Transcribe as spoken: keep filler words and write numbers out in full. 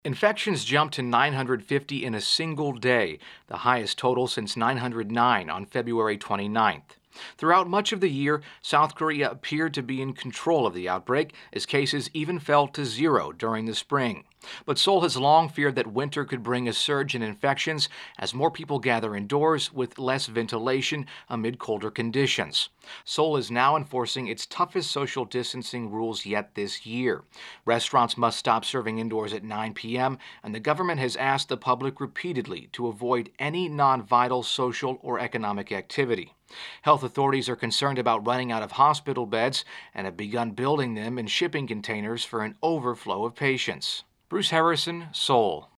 Infections jumped to nine hundred fifty in a single day, the highest total since nine hundred nine on February twenty-ninth. Throughout much of the year, South Korea appeared to be in control of the outbreak, as cases even fell to zero during the spring. But Seoul has long feared that winter could bring a surge in infections as more people gather indoors with less ventilation amid colder conditions. Seoul is now enforcing its toughest social distancing rules yet this year. Restaurants must stop serving indoors at nine p.m., and the government has asked the public repeatedly to avoid any non-vital social or economic activity. Health authorities are concerned about running out of hospital beds and have begun building them in shipping containers for an overflow of patients. Bruce Harrison, Seoul.